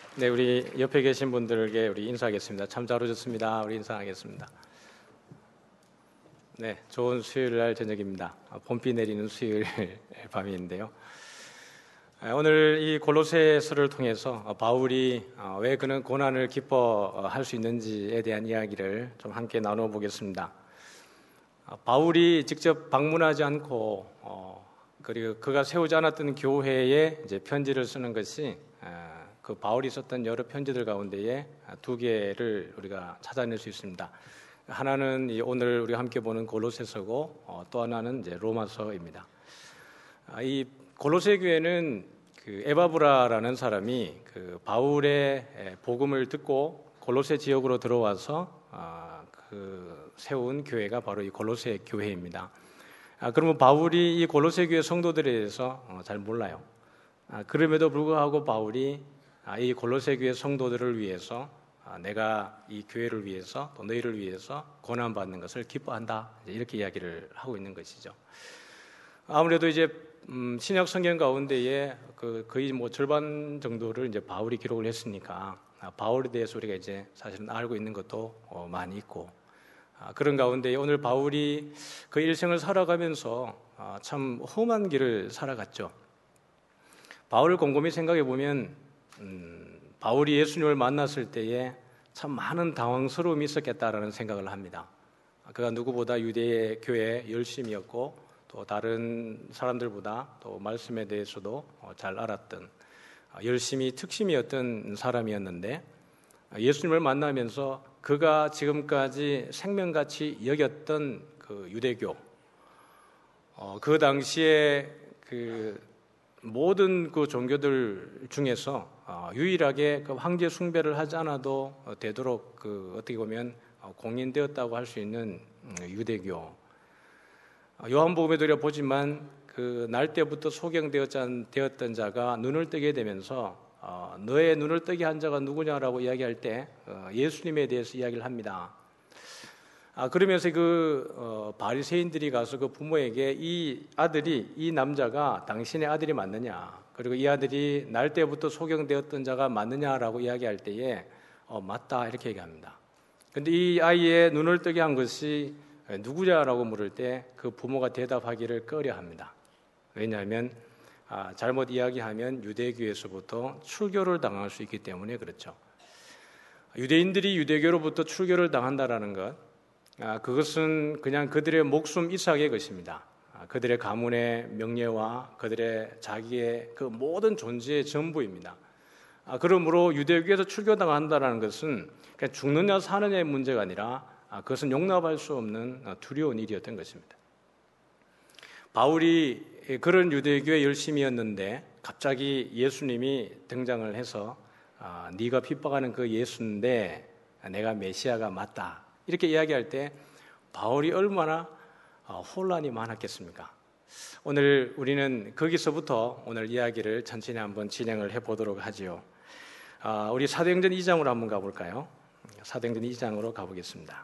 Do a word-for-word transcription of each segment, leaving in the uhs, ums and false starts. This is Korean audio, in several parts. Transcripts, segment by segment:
네, 우리 옆에 계신 분들에게 우리 인사하겠습니다. 참 잘 오셨습니다. 우리 인사하겠습니다. 네, 좋은 수요일 날 저녁입니다. 봄비 내리는 수요일 밤인데요. 오늘 이 골로새서를 통해서 바울이 왜 그는 고난을 기뻐할 수 있는지에 대한 이야기를 좀 함께 나눠보겠습니다. 바울이 직접 방문하지 않고 그리고 그가 세우지 않았던 교회에 이제 편지를 쓰는 것이 그 바울이 썼던 여러 편지들 가운데에 두 개를 우리가 찾아낼 수 있습니다. 하나는 오늘 우리가 함께 보는 골로새서고 또 하나는 이제 로마서입니다. 이 골로새 교회는 그 에바브라라는 사람이 그 바울의 복음을 듣고 골로새 지역으로 들어와서 그 세운 교회가 바로 이 골로새 교회입니다. 그러면 바울이 이 골로새 교회 성도들에 대해서 잘 몰라요. 그럼에도 불구하고 바울이 이 골로새 교회 성도들을 위해서 내가 이 교회를 위해서 또 너희를 위해서 고난받는 것을 기뻐한다, 이렇게 이야기를 하고 있는 것이죠. 아무래도 이제 음, 신약 성경 가운데에 그 거의 뭐 절반 정도를 이제 바울이 기록을 했으니까 바울에 대해서 우리가 이제 사실은 알고 있는 것도 어, 많이 있고 아, 그런 가운데 오늘 바울이 그 일생을 살아가면서 아, 참 험한 길을 살아갔죠. 바울을 곰곰이 생각해 보면 음, 바울이 예수님을 만났을 때에 참 많은 당황스러움이 있었겠다라는 생각을 합니다. 그가 누구보다 유대 교회에 열심이었고 또 다른 사람들보다 또 말씀에 대해서도 잘 알았던 열심히 특심이었던 사람이었는데 예수님을 만나면서 그가 지금까지 생명같이 여겼던 그 유대교, 어, 그 당시에 그 모든 그 종교들 중에서 어, 유일하게 그 황제 숭배를 하지 않아도 되도록 그 어떻게 보면 공인되었다고 할 수 있는 유대교. 요한복음에도 우리가 보지만 그 날 때부터 소경되었던 자가 눈을 뜨게 되면서 어, 너의 눈을 뜨게 한 자가 누구냐라고 이야기할 때 어, 예수님에 대해서 이야기를 합니다. 아, 그러면서 그 어, 바리새인들이 가서 그 부모에게 이 아들이 이 남자가 당신의 아들이 맞느냐, 그리고 이 아들이 날 때부터 소경되었던 자가 맞느냐라고 이야기할 때에 어, 맞다, 이렇게 얘기합니다. 그런데 이 아이의 눈을 뜨게 한 것이 누구냐라고 물을 때 그 부모가 대답하기를 꺼려합니다. 왜냐하면 아, 잘못 이야기하면 유대교에서부터 출교를 당할 수 있기 때문에 그렇죠. 유대인들이 유대교로부터 출교를 당한다라는 것, 아, 그것은 그냥 그들의 목숨 이삭의 것입니다. 아, 그들의 가문의 명예와 그들의 자기의 그 모든 존재의 전부입니다. 아, 그러므로 유대교에서 출교당한다는 것은 그냥 죽느냐 사느냐의 문제가 아니라 아, 그것은 용납할 수 없는 두려운 일이었던 것입니다. 바울이 그런 유대교의 열심이었는데 갑자기 예수님이 등장을 해서 아, 네가 핍박하는 그 예수인데 내가 메시아가 맞다, 이렇게 이야기할 때 바울이 얼마나 혼란이 많았겠습니까? 오늘 우리는 거기서부터 오늘 이야기를 천천히 한번 진행을 해보도록 하지요. 우리 사도행전 이 장으로 한번 가볼까요? 사도행전 이 장으로 가보겠습니다.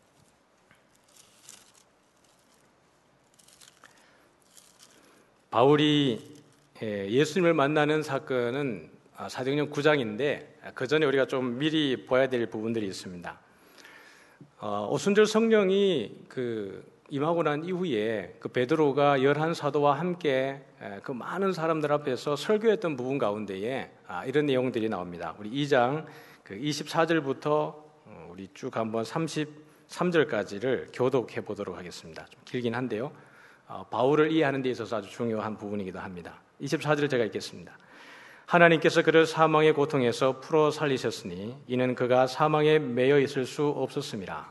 바울이 예수님을 만나는 사건은 사도행전 구 장인데 그 전에 우리가 좀 미리 봐야 될 부분들이 있습니다. 어, 오순절 성령이 그 임하고 난 이후에 그 베드로가 열한 사도와 함께 그 많은 사람들 앞에서 설교했던 부분 가운데에 아, 이런 내용들이 나옵니다. 우리 이 장 그 이십사 절부터 우리 쭉 한번 삼십삼 절까지를 교독해 보도록 하겠습니다. 좀 길긴 한데요. 어, 바울을 이해하는 데 있어서 아주 중요한 부분이기도 합니다. 이십사 절 제가 읽겠습니다. 하나님께서 그를 사망의 고통에서 풀어 살리셨으니 이는 그가 사망에 매여 있을 수 없었음이라.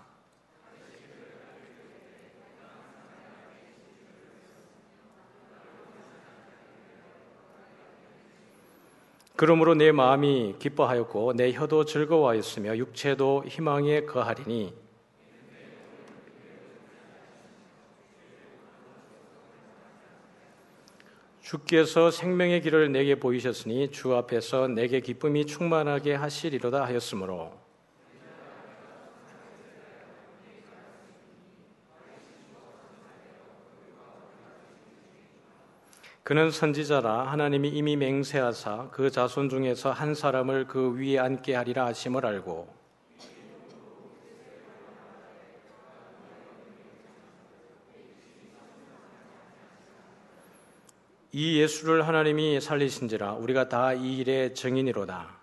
그러므로 내 마음이 기뻐하였고 내 혀도 즐거워하였으며 육체도 희망에 거하리니 주께서 생명의 길을 내게 보이셨으니 주 앞에서 내게 기쁨이 충만하게 하시리로다 하였으므로 그는 선지자라 하나님이 이미 맹세하사 그 자손 중에서 한 사람을 그 위에 앉게 하리라 하심을 알고 이 예수를 하나님이 살리신지라 우리가 다 이 일의 증인이로다.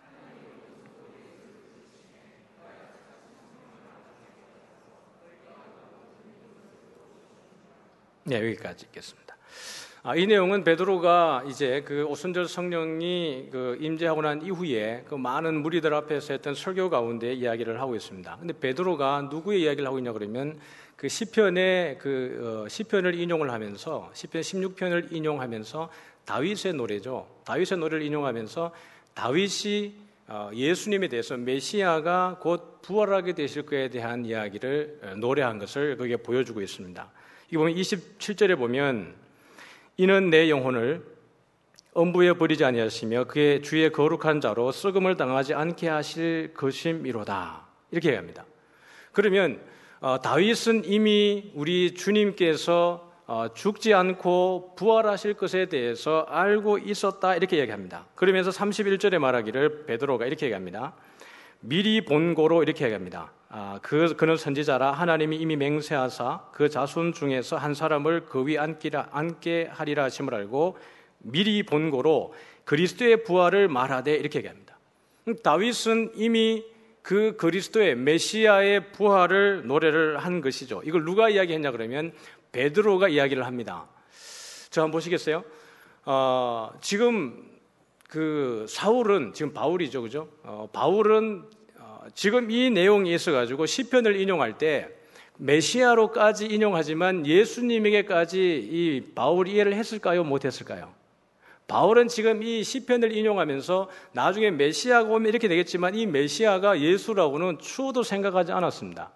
네, 여기까지 읽겠습니다. 아, 이 내용은 베드로가 이제 그 오순절 성령이 그 임재하고 난 이후에 그 많은 무리들 앞에서 했던 설교 가운데 이야기를 하고 있습니다. 근데 베드로가 누구의 이야기를 하고 있냐 그러면 그 시편의 그 어, 시편을 인용을 하면서 시편 십육 편을 인용하면서 다윗의 노래죠. 다윗의 노래를 인용하면서 다윗이 어, 예수님에 대해서 메시아가 곧 부활하게 되실 것에 대한 이야기를 어, 노래한 것을 거기에 보여주고 있습니다. 이거 보면 이십칠 절에 보면 이는 내 영혼을 엄부에 버리지 아니하시며 그의 주의 거룩한 자로 썩음을 당하지 않게 하실 것임이로다. 이렇게 얘기합니다. 그러면 어, 다윗은 이미 우리 주님께서 어, 죽지 않고 부활하실 것에 대해서 알고 있었다 이렇게 얘기합니다. 그러면서 삼십일 절에 말하기를 베드로가 이렇게 얘기합니다. 미리 본고로 이렇게 얘기합니다. 아, 그, 그는 선지자라 하나님이 이미 맹세하사 그 자손 중에서 한 사람을 그 위 앉기라, 앉게 하리라 하심을 알고 미리 본고로 그리스도의 부활을 말하되 이렇게 얘기합니다. 다윗은 이미 그 그리스도의 메시아의 부활을 노래를 한 것이죠. 이걸 누가 이야기했냐 그러면 베드로가 이야기를 합니다. 저 한번 보시겠어요? 어, 지금 그 사울은 지금 바울이죠, 그죠? 어, 바울은 어, 지금 이 내용이 있어가지고 시편을 인용할 때 메시아로까지 인용하지만 예수님에게까지 이 바울이 이해를 했을까요, 못했을까요? 바울은 지금 이 시편을 인용하면서 나중에 메시아가 오면 이렇게 되겠지만 이 메시아가 예수라고는 추호도 생각하지 않았습니다.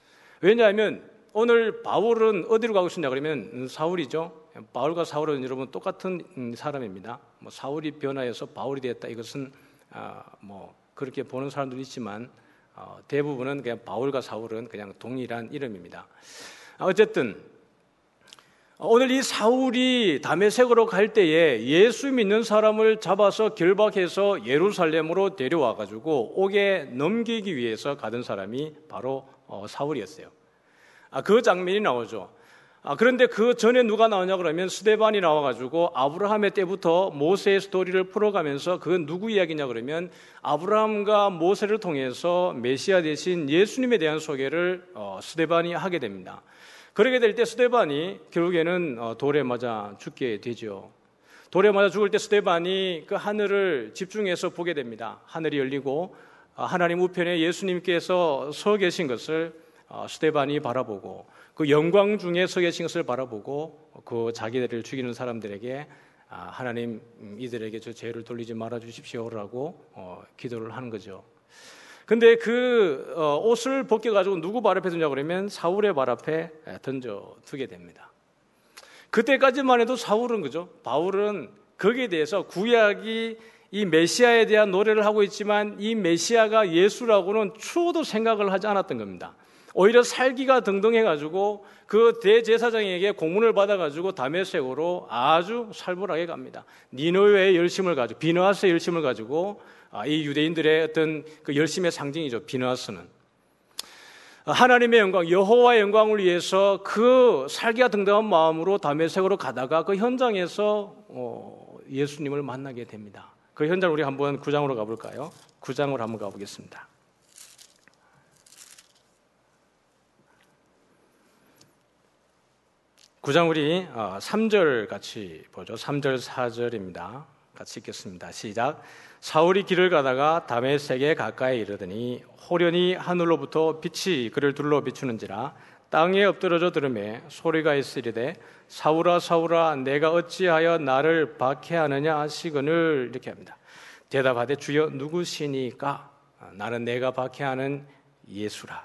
왜냐하면 오늘 바울은 어디로 가고 있느냐 그러면 사울이죠. 바울과 사울은 여러분 똑같은 사람입니다. 뭐 사울이 변화해서 바울이 되었다 이것은 아, 뭐 그렇게 보는 사람도 있지만 어, 대부분은 그냥 바울과 사울은 그냥 동일한 이름입니다. 어쨌든 오늘 이 사울이 다메섹으로 갈 때에 예수 믿는 사람을 잡아서 결박해서 예루살렘으로 데려와 가지고 옥에 넘기기 위해서 가던 사람이 바로 어, 사울이었어요. 아, 그 장면이 나오죠. 아, 그런데 그 전에 누가 나오냐 그러면 스데반이 나와가지고 아브라함의 때부터 모세의 스토리를 풀어가면서 그건 누구 이야기냐 그러면 아브라함과 모세를 통해서 메시아 대신 예수님에 대한 소개를 어, 스데반이 하게 됩니다. 그러게 될 때 스데반이 결국에는 어, 돌에 맞아 죽게 되죠. 돌에 맞아 죽을 때 스데반이 그 하늘을 집중해서 보게 됩니다. 하늘이 열리고 어, 하나님 우편에 예수님께서 서 계신 것을 어, 스데반이 바라보고 그 영광 중에 서 계신 것을 바라보고 그 자기들을 죽이는 사람들에게 아, 하나님 이들에게 저 죄를 돌리지 말아 주십시오라고 어, 기도를 하는 거죠. 근데 그 어, 옷을 벗겨가지고 누구 발 앞에 두냐 그러면 사울의 발 앞에 던져 두게 됩니다. 그때까지만 해도 사울은 그죠? 바울은 거기에 대해서 구약이 이 메시아에 대한 노래를 하고 있지만 이 메시아가 예수라고는 추호도 생각을 하지 않았던 겁니다. 오히려 살기가 등등해가지고 그 대제사장에게 공문을 받아가지고 다메섹으로 아주 살벌하게 갑니다. 니느웨의 열심을 가지고 비느하스의 열심을 가지고 이 유대인들의 어떤 그 열심의 상징이죠. 비느하스는 하나님의 영광, 여호와의 영광을 위해서 그 살기가 등등한 마음으로 다메섹으로 가다가 그 현장에서 예수님을 만나게 됩니다. 그 현장 우리 한번 구 장으로 가볼까요? 구 장으로 한번 가보겠습니다. 구 장 우리 삼 절 같이 보죠. 삼 절 사 절입니다. 같이 읽겠습니다. 시작. 사울이 길을 가다가 다메섹에 가까이 이르더니 호련히 하늘로부터 빛이 그를 둘러 비추는지라 땅에 엎드러져 들으매 소리가 있으리되 사울아 사울아 내가 어찌하여 나를 박해하느냐 하시거늘 이렇게 합니다. 대답하되 주여 누구시니까? 나는 내가 박해하는 예수라.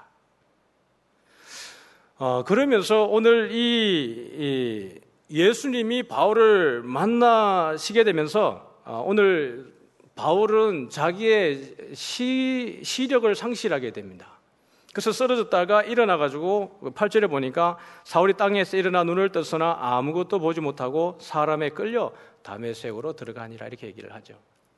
어, 그러면서 오늘 이, 이 예수님이 바울을 만나시게 되면서 어, 오늘 바울은 자기의 시, 시력을 상실하게 됩니다. 그래서 쓰러졌다가 일어나가지고 팔 절에 보니까 사울이 땅에서 일어나 눈을 떴으나 아무것도 보지 못하고 사람에 끌려 다메섹으로 들어가니라 이렇게 얘기를 하죠.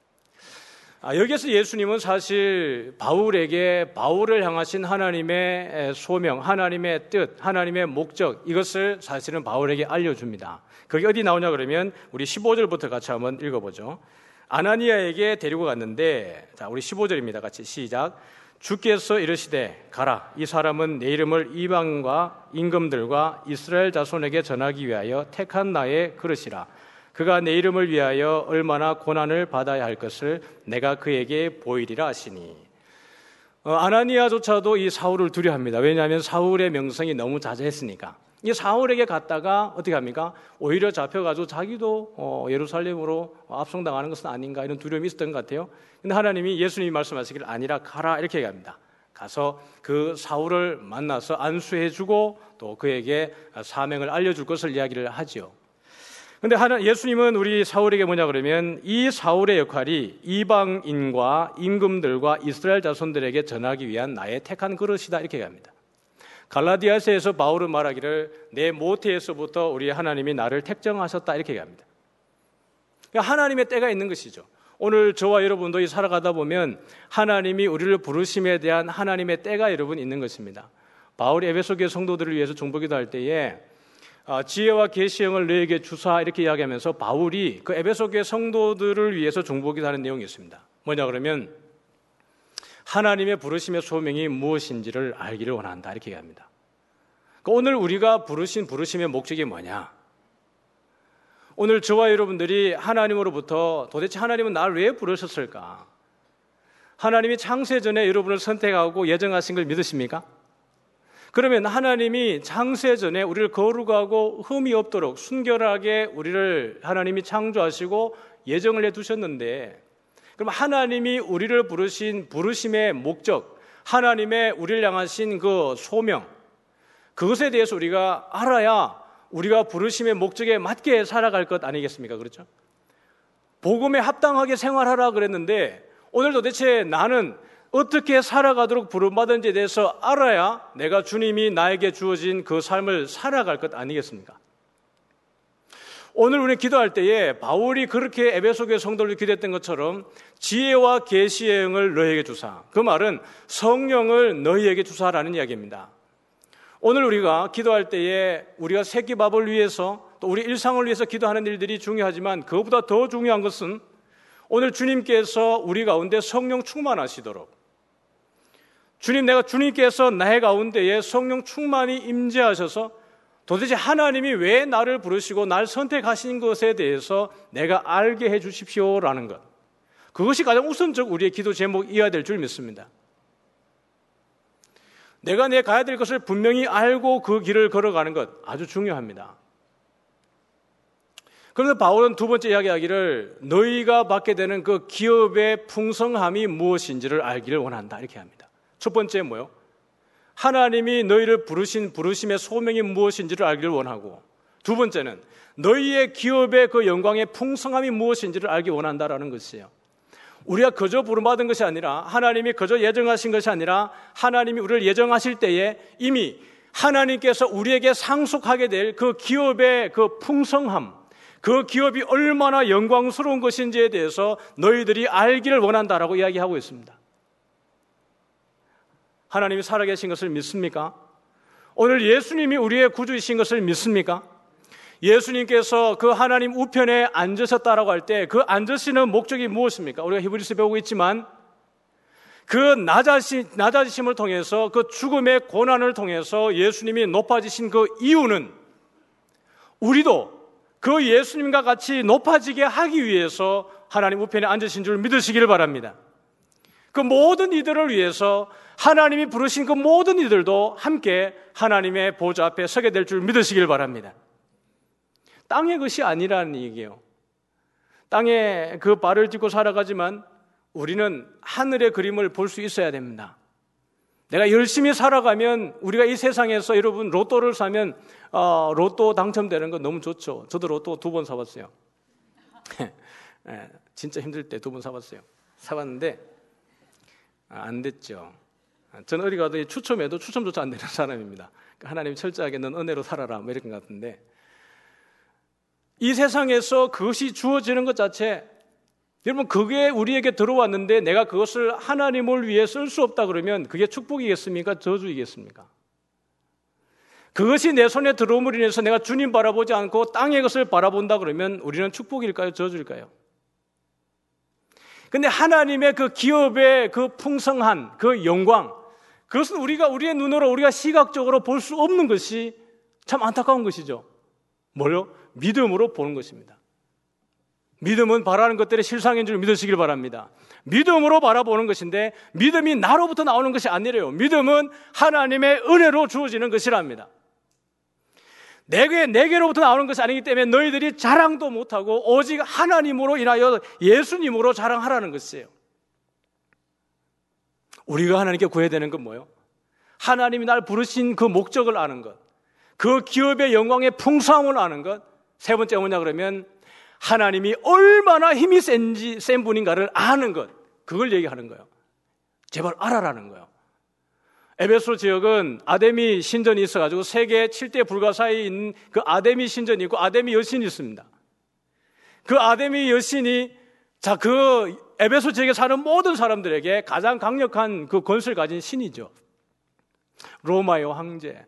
아, 여기에서 예수님은 사실 바울에게 바울을 향하신 하나님의 소명, 하나님의 뜻, 하나님의 목적 이것을 사실은 바울에게 알려줍니다. 그게 어디 나오냐 그러면 우리 십오 절부터 같이 한번 읽어보죠. 아나니아에게 데리고 갔는데, 자 우리 십오 절입니다. 같이 시작. 주께서 이르시되 가라, 이 사람은 내 이름을 이방과 임금들과 이스라엘 자손에게 전하기 위하여 택한 나의 그릇이라. 그가 내 이름을 위하여 얼마나 고난을 받아야 할 것을 내가 그에게 보이리라 하시니. 어, 아나니아조차도 이 사울을 두려워합니다. 왜냐하면 사울의 명성이 너무 자자했으니까. 이 사울에게 갔다가 어떻게 합니까? 오히려 잡혀가지고 자기도 어, 예루살렘으로 압송당하는 것은 아닌가 이런 두려움이 있었던 것 같아요. 근데 하나님이 예수님이 말씀하시길 아니라 가라 이렇게 얘기합니다. 가서 그 사울을 만나서 안수해주고 또 그에게 사명을 알려줄 것을 이야기를 하죠. 근데 하나, 예수님은 우리 사울에게 뭐냐 그러면 이 사울의 역할이 이방인과 임금들과 이스라엘 자손들에게 전하기 위한 나의 택한 그릇이다 이렇게 얘기합니다. 갈라디아서에서 바울은 말하기를 내 모태에서부터 우리 하나님이 나를 택정하셨다 이렇게 얘기합니다. 그러니까 하나님의 때가 있는 것이죠. 오늘 저와 여러분도 이 살아가다 보면 하나님이 우리를 부르심에 대한 하나님의 때가 여러분 있는 것입니다. 바울이 에베소 교회 성도들을 위해서 중보기도 할 때에 지혜와 계시형을 너에게 주사 이렇게 이야기하면서 바울이 그 에베소 교회 성도들을 위해서 중보기도 하는 내용이 있습니다. 뭐냐 그러면 하나님의 부르심의 소명이 무엇인지를 알기를 원한다 이렇게 얘기합니다. 그러니까 오늘 우리가 부르신 부르심의 목적이 뭐냐? 오늘 저와 여러분들이 하나님으로부터 도대체 하나님은 나를 왜 부르셨을까? 하나님이 창세전에 여러분을 선택하고 예정하신 걸 믿으십니까? 그러면 하나님이 창세전에 우리를 거룩하고 흠이 없도록 순결하게 우리를 하나님이 창조하시고 예정을 해두셨는데, 그럼 하나님이 우리를 부르신 부르심의 목적, 하나님의 우리를 향하신 그 소명, 그것에 대해서 우리가 알아야 우리가 부르심의 목적에 맞게 살아갈 것 아니겠습니까? 그렇죠? 복음에 합당하게 생활하라 그랬는데 오늘 도대체 나는 어떻게 살아가도록 부름받은지에 대해서 알아야 내가 주님이 나에게 주어진 그 삶을 살아갈 것 아니겠습니까? 오늘 우리는 기도할 때에 바울이 그렇게 에베소 교회 성도를 기도했던 것처럼 지혜와 계시의 영을 너희에게 주사, 그 말은 성령을 너희에게 주사라는 이야기입니다. 오늘 우리가 기도할 때에 우리가 새끼밥을 위해서 또 우리 일상을 위해서 기도하는 일들이 중요하지만 그것보다 더 중요한 것은 오늘 주님께서 우리 가운데 성령 충만하시도록, 주님 내가 주님께서 나의 가운데에 성령 충만히 임재하셔서 도대체 하나님이 왜 나를 부르시고 날 선택하신 것에 대해서 내가 알게 해 주십시오라는 것, 그것이 가장 우선적 우리의 기도 제목이어야 될 줄 믿습니다. 내가 내 가야 될 것을 분명히 알고 그 길을 걸어가는 것 아주 중요합니다. 그런데 바울은 두 번째 이야기하기를 너희가 받게 되는 그 기업의 풍성함이 무엇인지를 알기를 원한다 이렇게 합니다. 첫 번째 뭐요? 하나님이 너희를 부르신 부르심의 소명이 무엇인지를 알기를 원하고, 두 번째는 너희의 기업의 그 영광의 풍성함이 무엇인지를 알기 원한다라는 것이에요. 우리가 그저 부름받은 것이 아니라, 하나님이 그저 예정하신 것이 아니라 하나님이 우리를 예정하실 때에 이미 하나님께서 우리에게 상속하게 될 그 기업의 그 풍성함, 그 기업이 얼마나 영광스러운 것인지에 대해서 너희들이 알기를 원한다라고 이야기하고 있습니다. 하나님이 살아계신 것을 믿습니까? 오늘 예수님이 우리의 구주이신 것을 믿습니까? 예수님께서 그 하나님 우편에 앉으셨다라고 할 때 그 앉으시는 목적이 무엇입니까? 우리가 히브리서 배우고 있지만 그 낮아지, 낮아지심을 통해서, 그 죽음의 고난을 통해서 예수님이 높아지신 그 이유는 우리도 그 예수님과 같이 높아지게 하기 위해서 하나님 우편에 앉으신 줄 믿으시기를 바랍니다. 그 모든 이들을 위해서 하나님이 부르신 그 모든 이들도 함께 하나님의 보좌 앞에 서게 될 줄 믿으시길 바랍니다. 땅의 것이 아니라는 얘기예요. 땅에 그 발을 딛고 살아가지만 우리는 하늘의 그림을 볼 수 있어야 됩니다. 내가 열심히 살아가면, 우리가 이 세상에서 여러분 로또를 사면 어, 로또 당첨되는 건 너무 좋죠. 저도 로또 두 번 사봤어요. 진짜 힘들 때 두 번 사봤어요. 사봤는데 안 됐죠. 저는 어디 가도 추첨해도 추첨조차 안 되는 사람입니다. 하나님 철저하게 넌 은혜로 살아라 뭐 이런 것 같은데, 이 세상에서 그것이 주어지는 것 자체, 여러분 그게 우리에게 들어왔는데 내가 그것을 하나님을 위해 쓸 수 없다 그러면 그게 축복이겠습니까? 저주이겠습니까? 그것이 내 손에 들어옴으로 인해서 내가 주님 바라보지 않고 땅의 것을 바라본다 그러면 우리는 축복일까요? 저주일까요? 근데 하나님의 그 기업의 그 풍성한 그 영광, 그것은 우리가 우리의 눈으로 우리가 시각적으로 볼 수 없는 것이 참 안타까운 것이죠. 뭘요? 믿음으로 보는 것입니다. 믿음은 바라는 것들의 실상인 줄 믿으시길 바랍니다. 믿음으로 바라보는 것인데 믿음이 나로부터 나오는 것이 아니래요. 믿음은 하나님의 은혜로 주어지는 것이랍니다. 내게, 내게로부터 나오는 것이 아니기 때문에 너희들이 자랑도 못하고 오직 하나님으로 인하여 예수님으로 자랑하라는 것이에요. 우리가 하나님께 구해야 되는 건 뭐예요? 하나님이 날 부르신 그 목적을 아는 것, 그 기업의 영광의 풍성함을 아는 것. 세 번째 뭐냐 그러면 하나님이 얼마나 힘이 센지, 센 분인가를 아는 것, 그걸 얘기하는 거예요. 제발 알아라는 거예요. 에베소 지역은 아데미 신전이 있어가지고 세계 칠 대 불가사에 있는 그 아데미 신전이 있고 아데미 여신이 있습니다. 그 아데미 여신이 자, 그 에베소 지역에 사는 모든 사람들에게 가장 강력한 그 권세를 가진 신이죠. 로마의 황제.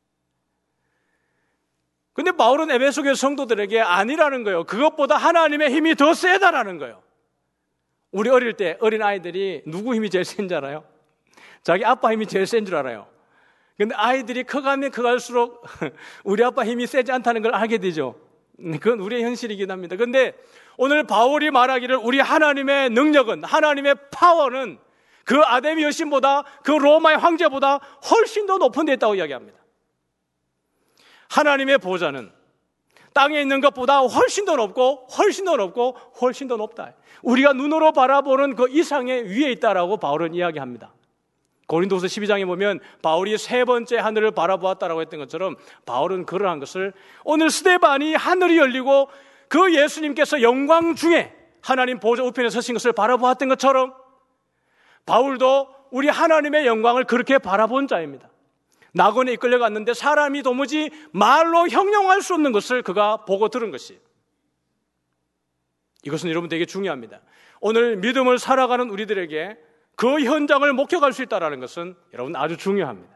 근데 바울은 에베소 교회 성도들에게 아니라는 거예요. 그것보다 하나님의 힘이 더 세다라는 거예요. 우리 어릴 때 어린 아이들이 누구 힘이 제일 센 줄 알아요? 자기 아빠 힘이 제일 센 줄 알아요. 근데 아이들이 커가면 커갈수록 우리 아빠 힘이 세지 않다는 걸 알게 되죠. 그건 우리의 현실이긴 합니다. 근데 오늘 바울이 말하기를 우리 하나님의 능력은, 하나님의 파워는 그 아데미 여신보다, 그 로마의 황제보다 훨씬 더 높은 데 있다고 이야기합니다. 하나님의 보좌는 땅에 있는 것보다 훨씬 더 높고 훨씬 더 높고 훨씬 더 높다. 우리가 눈으로 바라보는 그 이상의 위에 있다라고 바울은 이야기합니다. 고린도후서 십이 장에 보면 바울이 세 번째 하늘을 바라보았다라고 했던 것처럼 바울은 그러한 것을 오늘 스데반이 하늘이 열리고 그 예수님께서 영광 중에 하나님 보좌 우편에 서신 것을 바라보았던 것처럼 바울도 우리 하나님의 영광을 그렇게 바라본 자입니다. 낙원에 이끌려 갔는데 사람이 도무지 말로 형용할 수 없는 것을 그가 보고 들은 것이에요. 이것은 여러분 되게 중요합니다. 오늘 믿음을 살아가는 우리들에게 그 현장을 목격할 수 있다는 것은 여러분 아주 중요합니다.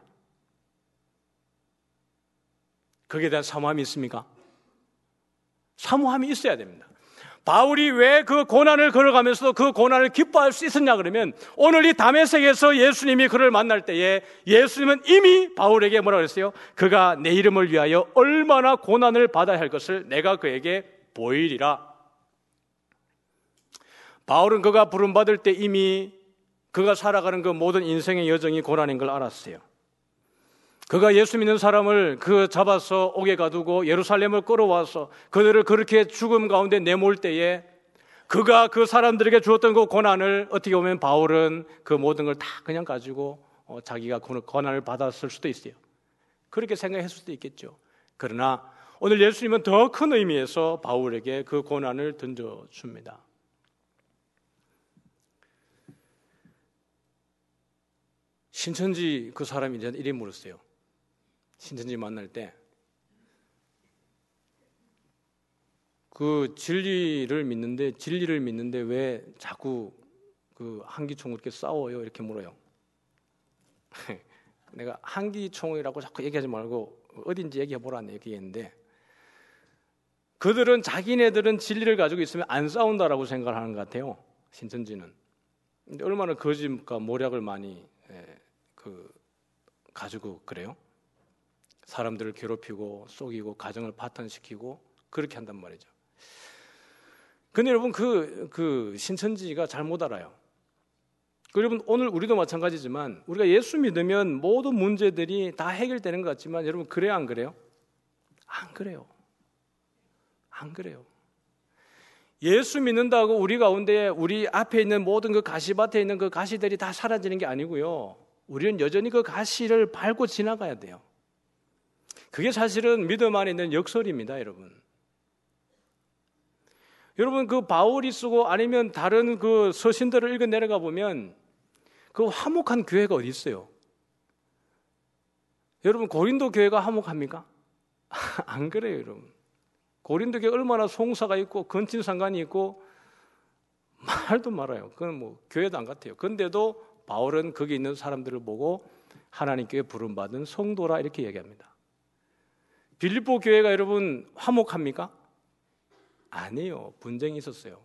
거기에 대한 사모함이 있습니까? 사모함이 있어야 됩니다. 바울이 왜 그 고난을 걸어가면서도 그 고난을 기뻐할 수 있었냐 그러면 오늘 이 다메섹에서 예수님이 그를 만날 때에 예수님은 이미 바울에게 뭐라 그랬어요? 그가 내 이름을 위하여 얼마나 고난을 받아야 할 것을 내가 그에게 보이리라. 바울은 그가 부름받을 때 이미 그가 살아가는 그 모든 인생의 여정이 고난인 걸 알았어요. 그가 예수 믿는 사람을 그 잡아서 옥에 가두고 예루살렘을 끌어와서 그들을 그렇게 죽음 가운데 내몰 때에 그가 그 사람들에게 주었던 그 고난을 어떻게 보면 바울은 그 모든 걸 다 그냥 가지고 어, 자기가 그 고난을 받았을 수도 있어요. 그렇게 생각했을 수도 있겠죠. 그러나 오늘 예수님은 더 큰 의미에서 바울에게 그 고난을 던져줍니다. 신천지 그 사람이 이제 이래 물었어요. 신천지 만날 때 그 진리를 믿는데 진리를 믿는데 왜 자꾸 그 한기총을 이렇게 싸워요? 이렇게 물어요. 내가 한기총이라고 자꾸 얘기하지 말고 어딘지 얘기해 보라네 이렇게 했는데 그들은 자기네들은 진리를 가지고 있으면 안 싸운다라고 생각을 하는 것 같아요. 신천지는. 근데 얼마나 거짓과 모략을 많이 예, 그 가지고 그래요? 사람들을 괴롭히고 속이고 가정을 파탄시키고 그렇게 한단 말이죠. 근데 여러분 그, 그 신천지가 잘못 알아요. 여러분 오늘 우리도 마찬가지지만 우리가 예수 믿으면 모든 문제들이 다 해결되는 것 같지만 여러분 그래요 안 그래요? 안 그래요. 안 그래요. 예수 믿는다고 우리 가운데 우리 앞에 있는 모든 그 가시밭에 있는 그 가시들이 다 사라지는 게 아니고요. 우리는 여전히 그 가시를 밟고 지나가야 돼요. 그게 사실은 믿음 안에 있는 역설입니다, 여러분. 여러분 그 바울이 쓰고 아니면 다른 그 서신들을 읽어 내려가 보면 그 화목한 교회가 어디 있어요? 여러분, 고린도 교회가 화목합니까? 안 그래요, 여러분. 고린도 교회 얼마나 송사가 있고 건친상간이 있고 말도 말아요. 그건 뭐 교회도 안 같아요. 그런데도 바울은 거기 있는 사람들을 보고 하나님께 부름받은 성도라 이렇게 얘기합니다. 빌립보 교회가 여러분 화목합니까? 아니에요. 분쟁이 있었어요.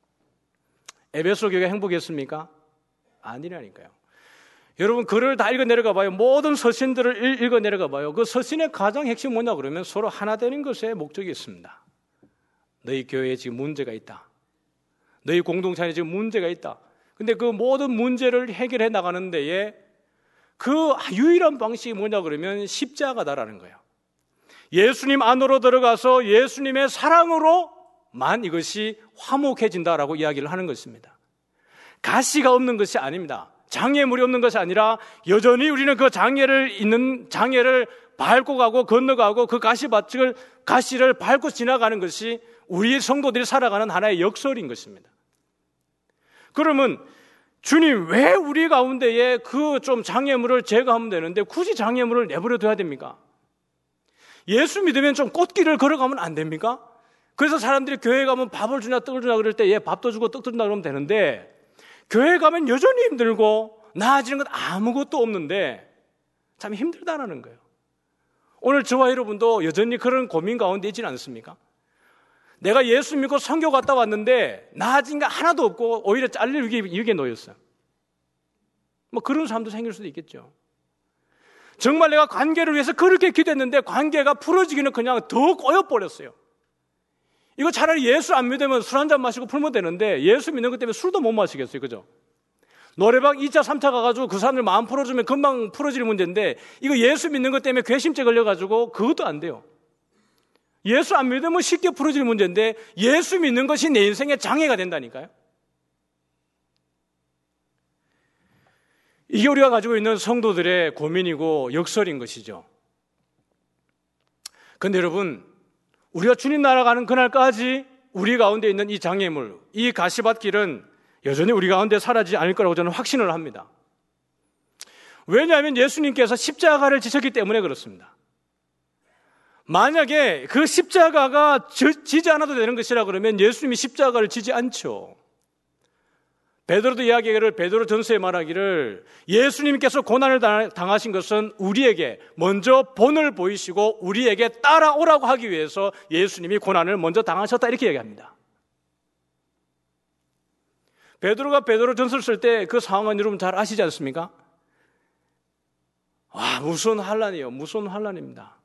에베소 교회가 행복했습니까? 아니라니까요. 여러분, 글을 다 읽어 내려가 봐요. 모든 서신들을 읽어 내려가 봐요. 그 서신의 가장 핵심 뭐냐 그러면 서로 하나 되는 것에 목적이 있습니다. 너희 교회에 지금 문제가 있다. 너희 공동체에 지금 문제가 있다. 근데 그 모든 문제를 해결해 나가는 데에 그 유일한 방식이 뭐냐 그러면 십자가다라는 거예요. 예수님 안으로 들어가서 예수님의 사랑으로만 이것이 화목해진다라고 이야기를 하는 것입니다. 가시가 없는 것이 아닙니다. 장애물이 없는 것이 아니라 여전히 우리는 그 장애를 있는 장애를 밟고 가고 건너가고 그 가시밭을 가시를 밟고 지나가는 것이 우리 성도들이 살아가는 하나의 역설인 것입니다. 그러면 주님, 왜 우리 가운데에 그 좀 장애물을 제거하면 되는데 굳이 장애물을 내버려 둬야 됩니까? 예수 믿으면 좀 꽃길을 걸어가면 안 됩니까? 그래서 사람들이 교회 가면 밥을 주냐 떡을 주냐 그럴 때 얘 밥도 주고 떡도 준다 그러면 되는데, 교회 가면 여전히 힘들고 나아지는 건 아무것도 없는데 참 힘들다라는 거예요. 오늘 저와 여러분도 여전히 그런 고민 가운데 있지는 않습니까? 내가 예수 믿고 선교 갔다 왔는데 나아진 게 하나도 없고 오히려 잘릴 위기에 놓였어요. 뭐 그런 사람도 생길 수도 있겠죠. 정말 내가 관계를 위해서 그렇게 기도했는데 관계가 풀어지기는 그냥 더 꼬여버렸어요. 이거 차라리 예수 안 믿으면 술 한잔 마시고 풀면 되는데 예수 믿는 것 때문에 술도 못 마시겠어요. 그죠? 노래방 이 차 삼 차 가가지고 그 사람들 마음 풀어주면 금방 풀어질 문제인데 이거 예수 믿는 것 때문에 괘씸죄 걸려가지고 그것도 안 돼요. 예수 안 믿으면 쉽게 풀어질 문제인데 예수 믿는 것이 내 인생의 장애가 된다니까요. 이게 우리가 가지고 있는 성도들의 고민이고 역설인 것이죠. 그런데 여러분, 우리가 주님 나라 가는 그날까지 우리 가운데 있는 이 장애물, 이 가시밭길은 여전히 우리 가운데 사라지지 않을 거라고 저는 확신을 합니다. 왜냐하면 예수님께서 십자가를 지셨기 때문에 그렇습니다. 만약에 그 십자가가 지지 않아도 되는 것이라 그러면 예수님이 십자가를 지지 않죠. 베드로도 이야기를 베드로 전서에 말하기를 예수님께서 고난을 당하신 것은 우리에게 먼저 본을 보이시고 우리에게 따라오라고 하기 위해서 예수님이 고난을 먼저 당하셨다 이렇게 얘기합니다. 베드로가 베드로 전서를 쓸 때 그 상황은 여러분 잘 아시지 않습니까? 와, 무서운 환난이에요. 무서운 환난입니다.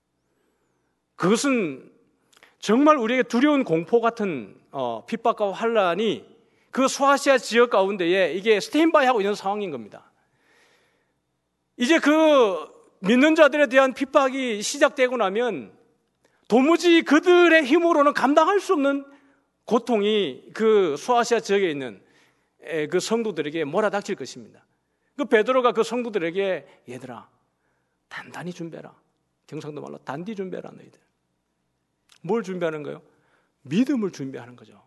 그것은 정말 우리에게 두려운 공포 같은 어, 핍박과 환난이 그 소아시아 지역 가운데에 이게 스탠바이 하고 있는 상황인 겁니다. 이제 그 믿는 자들에 대한 핍박이 시작되고 나면 도무지 그들의 힘으로는 감당할 수 없는 고통이 그 소아시아 지역에 있는 그 성도들에게 몰아닥칠 것입니다. 그 베드로가 그 성도들에게 얘들아 단단히 준비해라. 경상도 말로 단디 준비해라 너희들. 뭘 준비하는 거예요? 믿음을 준비하는 거죠.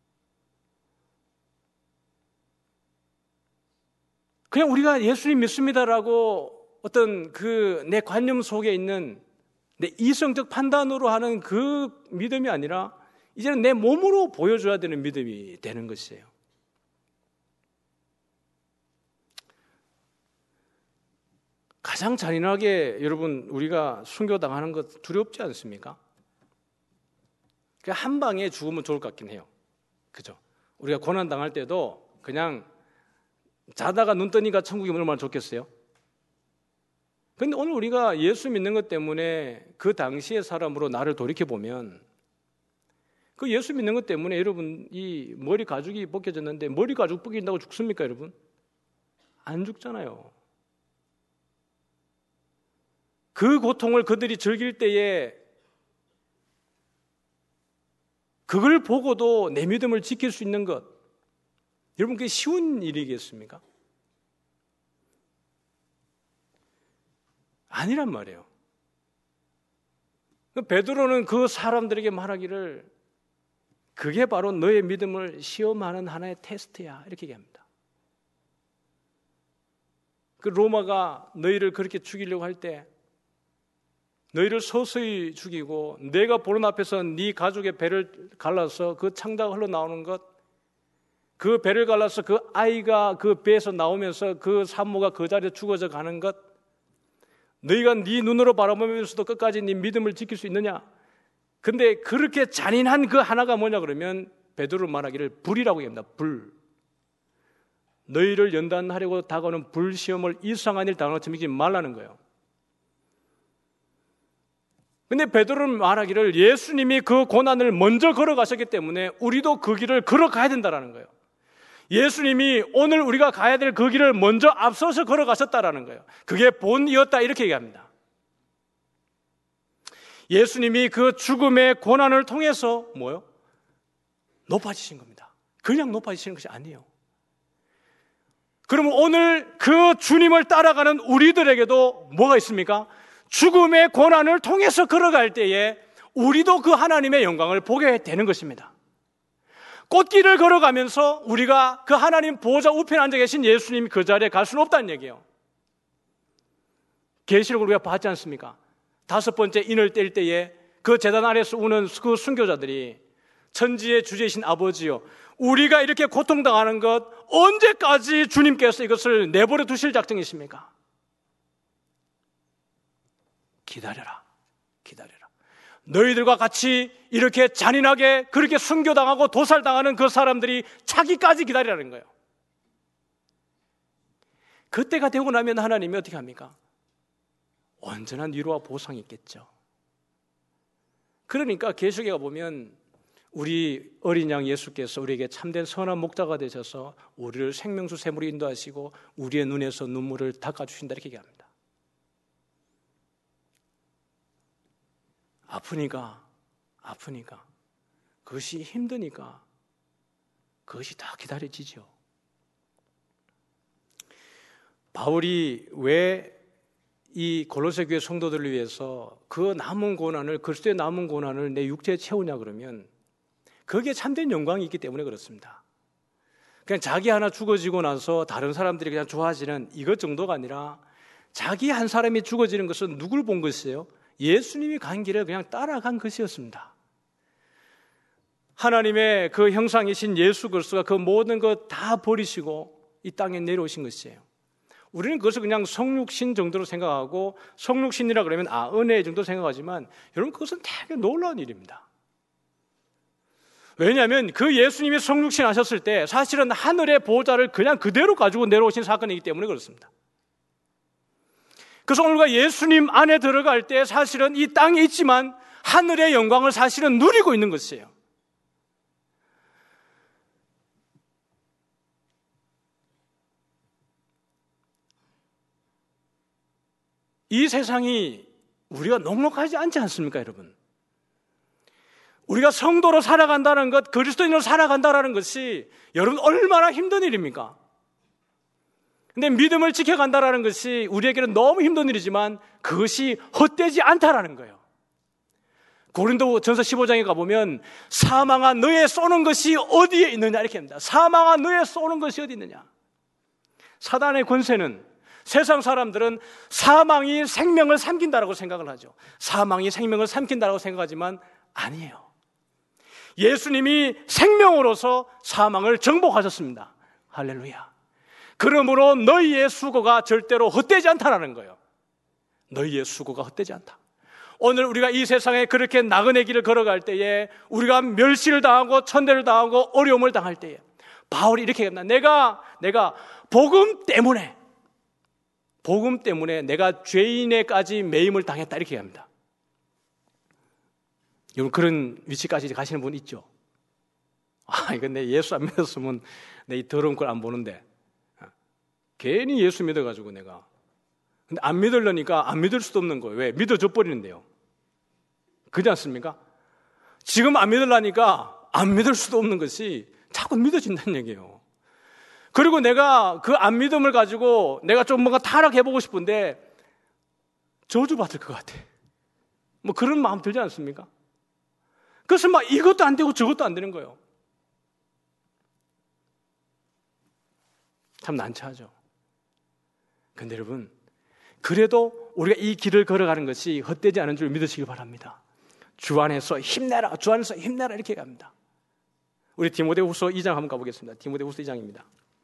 그냥 우리가 예수님 믿습니다라고 어떤 그 내 관념 속에 있는 내 이성적 판단으로 하는 그 믿음이 아니라 이제는 내 몸으로 보여줘야 되는 믿음이 되는 것이에요. 가장 잔인하게 여러분 우리가 순교당하는 것 두렵지 않습니까? 한 방에 죽으면 좋을 것 같긴 해요. 그죠? 우리가 고난당할 때도 그냥 자다가 눈 뜨니까 천국이 얼마나 좋겠어요? 그런데 오늘 우리가 예수 믿는 것 때문에 그 당시의 사람으로 나를 돌이켜보면 그 예수 믿는 것 때문에 여러분 이 머리 가죽이 벗겨졌는데 머리 가죽 벗긴다고 죽습니까 여러분? 안 죽잖아요. 그 고통을 그들이 즐길 때에 그걸 보고도 내 믿음을 지킬 수 있는 것, 여러분 그게 쉬운 일이겠습니까? 아니란 말이에요. 베드로는 그 사람들에게 말하기를 그게 바로 너의 믿음을 시험하는 하나의 테스트야 이렇게 얘기합니다. 그 로마가 너희를 그렇게 죽이려고 할 때 너희를 서서히 죽이고 내가 보는 앞에서 네 가족의 배를 갈라서 그 창자가 흘러나오는 것, 그 배를 갈라서 그 아이가 그 배에서 나오면서 그 산모가 그 자리에 죽어져 가는 것, 너희가 네 눈으로 바라보면서도 끝까지 네 믿음을 지킬 수 있느냐? 근데 그렇게 잔인한 그 하나가 뭐냐 그러면 베드로 말하기를 불이라고 얘기합니다. 불. 너희를 연단하려고 다가오는 불시험을 이상한 일 당하고 처먹지 말라는 거예요. 근데 베드로는 말하기를 예수님이 그 고난을 먼저 걸어가셨기 때문에 우리도 그 길을 걸어가야 된다는 거예요. 예수님이 오늘 우리가 가야 될 그 길을 먼저 앞서서 걸어가셨다라는 거예요. 그게 본이었다 이렇게 얘기합니다. 예수님이 그 죽음의 고난을 통해서 뭐요? 높아지신 겁니다. 그냥 높아지시는 것이 아니에요. 그러면 오늘 그 주님을 따라가는 우리들에게도 뭐가 있습니까? 죽음의 고난을 통해서 걸어갈 때에 우리도 그 하나님의 영광을 보게 되는 것입니다. 꽃길을 걸어가면서 우리가 그 하나님 보호자 우편에 앉아 계신 예수님이 그 자리에 갈 수는 없다는 얘기예요. 계시록을 우리가 봤지 않습니까? 다섯 번째 인을 뗄 때에 그 제단 아래서 우는 그 순교자들이 천지의 주제이신 아버지요, 우리가 이렇게 고통당하는 것 언제까지 주님께서 이것을 내버려 두실 작정이십니까? 기다려라, 기다려라. 너희들과 같이 이렇게 잔인하게 그렇게 순교당하고 도살당하는 그 사람들이 차기까지 기다리라는 거예요. 그때가 되고 나면 하나님이 어떻게 합니까? 온전한 위로와 보상이 있겠죠. 그러니까 계시록에 보면 우리 어린 양 예수께서 우리에게 참된 선한 목자가 되셔서 우리를 생명수 샘으로 인도하시고 우리의 눈에서 눈물을 닦아주신다 이렇게 얘기합니다. 아프니까 아프니까 그것이 힘드니까 그것이 다 기다려지죠. 바울이 왜 이 골로새 교회 성도들을 위해서 그 남은 고난을, 그리스도의 남은 고난을 내 육체에 채우냐 그러면 거기에 참된 영광이 있기 때문에 그렇습니다. 그냥 자기 하나 죽어지고 나서 다른 사람들이 그냥 좋아지는 이것 정도가 아니라 자기 한 사람이 죽어지는 것은 누굴 본 것이에요? 예수님이 간 길을 그냥 따라간 것이었습니다. 하나님의 그 형상이신 예수 그리스도가 그 모든 것 다 버리시고 이 땅에 내려오신 것이에요. 우리는 그것을 그냥 성육신 정도로 생각하고 성육신이라 그러면 아 은혜 정도 생각하지만 여러분 그것은 되게 놀라운 일입니다. 왜냐하면 그 예수님이 성육신 하셨을 때 사실은 하늘의 보호자를 그냥 그대로 가지고 내려오신 사건이기 때문에 그렇습니다. 그래서 오늘과 예수님 안에 들어갈 때 사실은 이 땅에 있지만 하늘의 영광을 사실은 누리고 있는 것이에요. 이 세상이 우리가 녹록하지 않지 않습니까, 여러분? 우리가 성도로 살아간다는 것, 그리스도인으로 살아간다는 것이 여러분 얼마나 힘든 일입니까? 근데 믿음을 지켜간다는 것이 우리에게는 너무 힘든 일이지만 그것이 헛되지 않다라는 거예요. 고린도전서 십오 장에 가보면 사망아 너의 쏘는 것이 어디에 있느냐 이렇게 합니다. 사망아 너의 쏘는 것이 어디 있느냐. 사단의 권세는, 세상 사람들은 사망이 생명을 삼킨다라고 생각을 하죠. 사망이 생명을 삼킨다라고 생각하지만 아니에요. 예수님이 생명으로서 사망을 정복하셨습니다. 할렐루야. 그러므로 너희의 수고가 절대로 헛되지 않다라는 거예요. 너희의 수고가 헛되지 않다. 오늘 우리가 이 세상에 그렇게 나그네 길을 걸어갈 때에 우리가 멸시를 당하고 천대를 당하고 어려움을 당할 때에 바울이 이렇게 얘기합니다. 내가 내가 복음 때문에 복음 때문에 내가 죄인에까지 매임을 당했다 이렇게 얘기합니다. 여러분 그런 위치까지 가시는 분 있죠? 아, 이건 내 예수 안 믿었으면 내 이 더러운 걸 안 보는데 괜히 예수 믿어가지고 내가 근데 안 믿으려니까 안 믿을 수도 없는 거예요. 왜? 믿어줘 버리는데요. 그렇지 않습니까? 지금 안 믿으려니까 안 믿을 수도 없는 것이 자꾸 믿어진다는 얘기예요. 그리고 내가 그 안 믿음을 가지고 내가 좀 뭔가 타락해보고 싶은데 저주받을 것 같아. 뭐 그런 마음 들지 않습니까? 그래서 막 이것도 안 되고 저것도 안 되는 거예요. 참 난처하죠. 근데 여러분, 그래도 우리가 이 길을 걸어가는 것이 헛되지 않은 줄 믿으시길 바랍니다. 주 안에서 힘내라, 주 안에서 힘내라 이렇게 갑니다. 우리 디모데후서 이 장 한번 가보겠습니다. 디모데후서 이 장입니다.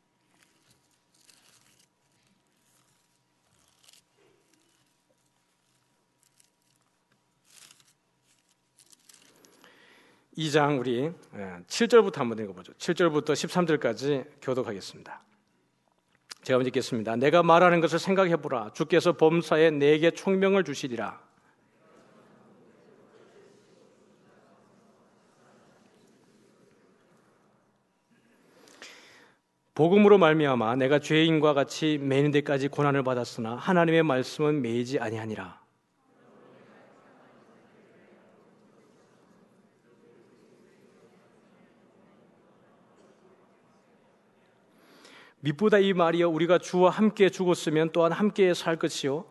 이 장 우리 칠 절부터 한번 읽어보죠. 칠 절부터 십삼 절까지 교독하겠습니다. 제가 먼저 읽겠습니다. 내가 말하는 것을 생각해보라. 주께서 범사에 내게 총명을 주시리라. 복음으로 말미암아 내가 죄인과 같이 매는 데까지 고난을 받았으나 하나님의 말씀은 매이지 아니하니라. 밑보다 이 말이여 우리가 주와 함께 죽었으면 또한 함께 살 것이요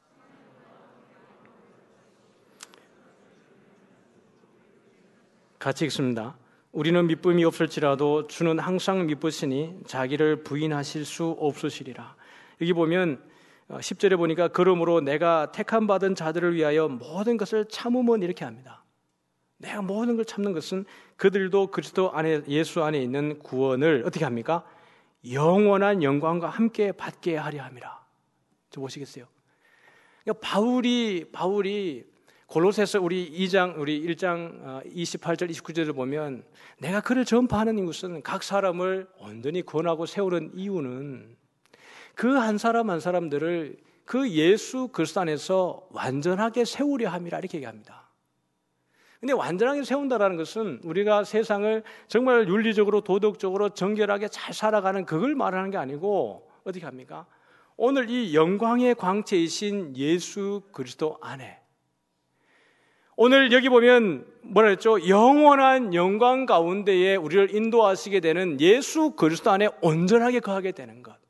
같이 읽습니다. 우리는 미쁨이 없을지라도 주는 항상 미쁘시니 자기를 부인하실 수 없으시리라. 여기 보면 십 절에 보니까 그러므로 내가 택함 받은 자들을 위하여 모든 것을 참으면 이렇게 합니다. 내가 모든 걸 참는 것은 그들도 그리스도 안에 예수 안에 있는 구원을 어떻게 합니까? 영원한 영광과 함께 받게 하려 함이라. 저 보시겠어요? 그러니까 바울이 바울이 골로새서 우리 이 장 우리 일 장 이십팔 절 이십구 절을 보면 내가 그를 전파하는 것은 각 사람을 온전히 권하고 세우는 이유는 그 한 사람 한 사람들을 그 예수 그리스도 안에서 완전하게 세우려 함이라 이렇게 얘기합니다. 근데 완전하게 세운다라는 것은 우리가 세상을 정말 윤리적으로 도덕적으로 정결하게 잘 살아가는 그걸 말하는 게 아니고 어떻게 합니까? 오늘 이 영광의 광채이신 예수 그리스도 안에 오늘 여기 보면 뭐라 했죠? 영원한 영광 가운데에 우리를 인도하시게 되는 예수 그리스도 안에 온전하게 거하게 되는 것.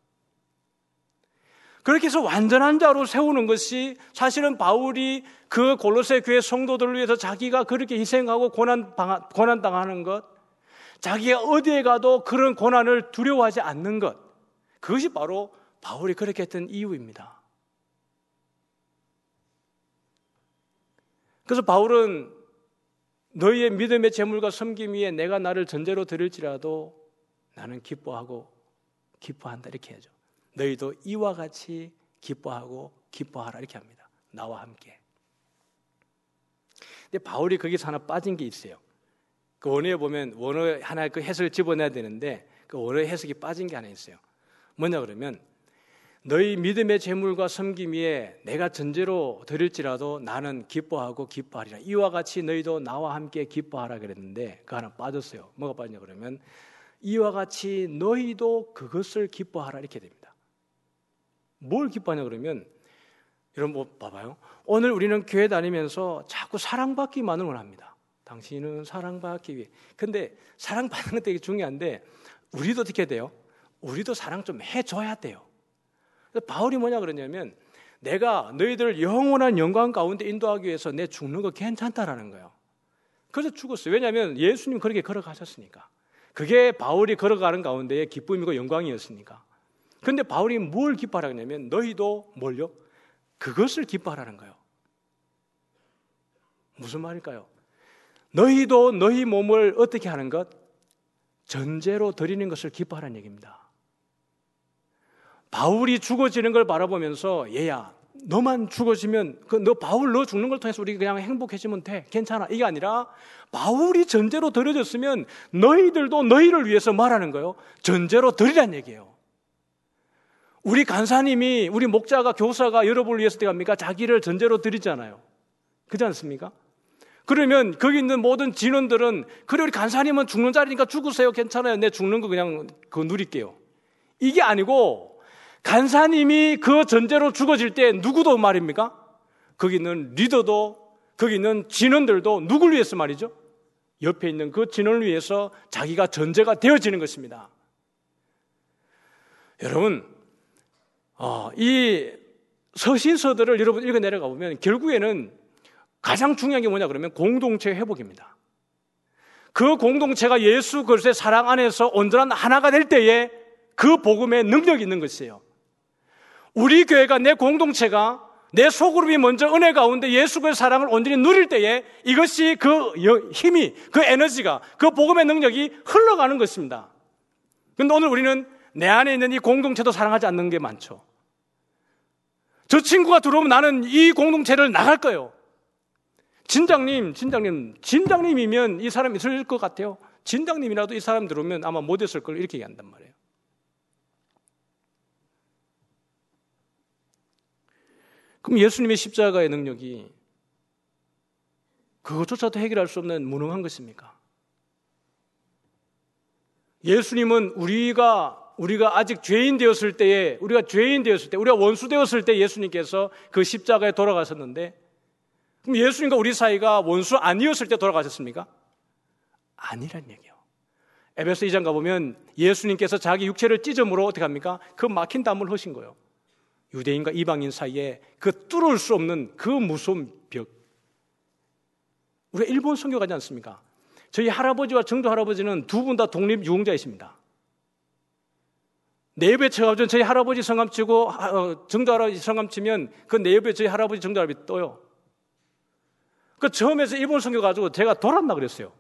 그렇게 해서 완전한 자로 세우는 것이 사실은 바울이 그 골로새 교회 성도들을 위해서 자기가 그렇게 희생하고 고난, 고난 당하는 것, 자기가 어디에 가도 그런 고난을 두려워하지 않는 것, 그것이 바로 바울이 그렇게 했던 이유입니다. 그래서 바울은 너희의 믿음의 재물과 섬김 위에 내가 나를 전제로 드릴지라도 나는 기뻐하고 기뻐한다 이렇게 하죠. 너희도 이와 같이 기뻐하고 기뻐하라 이렇게 합니다. 나와 함께. 근데 바울이 거기서 하나 빠진 게 있어요. 그 원어에 보면 원어 하나 그 해석을 집어내야 되는데 그 원어의 해석이 빠진 게 하나 있어요. 뭐냐 그러면 너희 믿음의 재물과 섬김 위에 내가 전제로 드릴지라도 나는 기뻐하고 기뻐하리라. 이와 같이 너희도 나와 함께 기뻐하라 그랬는데 그 하나 빠졌어요. 뭐가 빠지냐 그러면 이와 같이 너희도 그것을 기뻐하라 이렇게 됩니다. 뭘 기뻐하냐 그러면 여러분 뭐 봐봐요. 오늘 우리는 교회 다니면서 자꾸 사랑받기만을 원합니다. 당신은 사랑받기 위해. 근데 사랑받는 것 되게 중요한데 우리도 어떻게 돼요? 우리도 사랑 좀 해줘야 돼요. 그래서 바울이 뭐냐 그러냐면 내가 너희들 영원한 영광 가운데 인도하기 위해서 내 죽는 거 괜찮다라는 거예요. 그래서 죽었어요. 왜냐하면 예수님 그렇게 걸어가셨으니까. 그게 바울이 걸어가는 가운데의 기쁨이고 영광이었으니까. 그런데 바울이 뭘 기뻐하라고 하냐면 너희도 뭘요? 그것을 기뻐하라는 거예요. 무슨 말일까요? 너희도 너희 몸을 어떻게 하는 것? 전제로 드리는 것을 기뻐하라는 얘기입니다. 바울이 죽어지는 걸 바라보면서 얘야 너만 죽어지면 그 너 바울 너 죽는 걸 통해서 우리 그냥 행복해지면 돼 괜찮아 이게 아니라 바울이 전제로 드려졌으면 너희들도 너희를 위해서 말하는 거예요. 전제로 드리란 얘기예요. 우리 간사님이 우리 목자가 교사가 여러분을 위해서 어떻게 합니까? 자기를 전제로 드리잖아요. 그렇지 않습니까? 그러면 거기 있는 모든 진원들은 그래 우리 간사님은 죽는 자리니까 죽으세요 괜찮아요 내 죽는 거 그냥 그거 누릴게요. 이게 아니고 간사님이 그 전제로 죽어질 때 누구도 말입니까? 거기 있는 리더도 거기 있는 진원들도 누굴 위해서 말이죠? 옆에 있는 그 진원을 위해서 자기가 전제가 되어지는 것입니다. 여러분 어, 이 서신서들을 여러분 읽어 내려가 보면 결국에는 가장 중요한 게 뭐냐 그러면 공동체 회복입니다. 그 공동체가 예수 그리스도의 사랑 안에서 온전한 하나가 될 때에 그 복음의 능력이 있는 것이에요. 우리 교회가 내 공동체가 내 소그룹이 먼저 은혜 가운데 예수 그의 사랑을 온전히 누릴 때에 이것이 그 힘이, 그 에너지가, 그 복음의 능력이 흘러가는 것입니다. 그런데 오늘 우리는 내 안에 있는 이 공동체도 사랑하지 않는 게 많죠. 저 친구가 들어오면 나는 이 공동체를 나갈 거예요. 진장님, 진장님, 진장님이면 이 사람 있을 것 같아요. 진장님이라도 이 사람 들어오면 아마 못 있을 걸 이렇게 얘기한단 말이에요. 그럼 예수님의 십자가의 능력이 그것조차도 해결할 수 없는 무능한 것입니까? 예수님은 우리가 우리가 아직 죄인 되었을 때에 우리가 죄인 되었을 때 우리가 원수 되었을 때 예수님께서 그 십자가에 돌아가셨는데 그럼 예수님과 우리 사이가 원수 아니었을 때 돌아가셨습니까? 아니란 얘기예요. 에베소 이 장 가보면 예수님께서 자기 육체를 찢음으로 어떻게 합니까? 그 막힌 담을 허신 거예요. 유대인과 이방인 사이에 그 뚫을 수 없는 그 무서운 벽. 우리가 일본 선교 가지 않습니까? 저희 할아버지와 정조 할아버지는 두 분 다 독립 유공자이십니다. 네 옆에 쳐가지고 저희 할아버지 성함 치고 정조 할아버지 성함 치면 그 네 옆에 저희 할아버지 정조 할아버지 떠요. 그 처음에서 일본 선교 가지고 제가 돌았나 그랬어요.